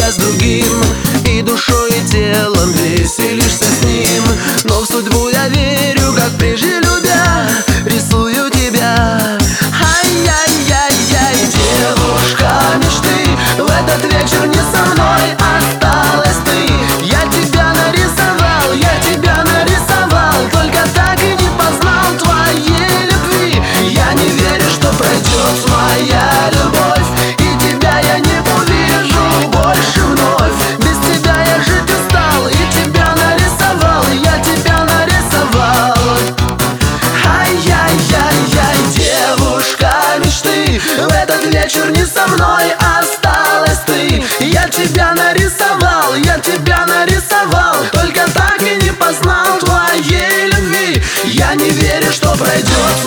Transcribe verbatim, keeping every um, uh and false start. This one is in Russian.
тебя с другим, и душой, и телом веселишься с ним. Но в судьбу я верю, как прежде любя, рисую тебя. Ай-яй-яй-яй, девушка мечты, в этот вечер не со мной осталась ты. Я тебя нарисовал, я тебя нарисовал, только так и не познал твоей любви. Я не верю, что пройдет моя любовь, и тебя я не увижу больше вновь. Без тебя я жить устал, и тебя нарисовал, я тебя нарисовал. Ай-яй-яй-яй, девушка мечты, в этот вечер не со мной осталась ты. Я тебя нарисовал, я тебя нарисовал, только так и не познал твоей любви. Я не верю, что пройдет